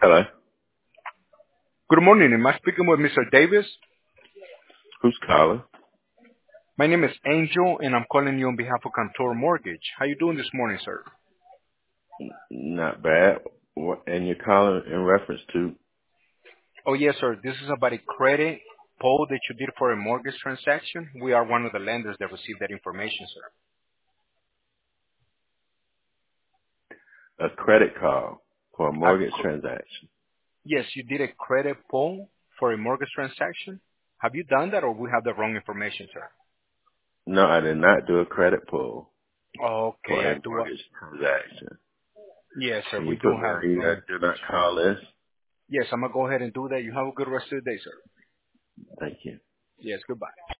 Hello. Good morning. Am I speaking with Mr. Davis? Who's calling? My name is Angel, and I'm calling you on behalf of Contour Mortgage. How you doing this morning, sir? Not bad. What, and you're calling in reference to Oh, yes, sir. This is about a credit poll that you did for a mortgage transaction. We are one of the lenders that received that information, sir. a credit call for a Uh, mortgage transaction. yes, you did a credit poll for a mortgage transaction. Have you done that, or we have the wrong information, sir? No, I did not do a credit pull for Okay, I a do. mortgage transaction. Yes, sir. Can We you do put me have on the wrong your do not information. call list? Yes, I'm gonna go ahead and do that. You have a good rest of the day, sir. Thank you. Yes, goodbye.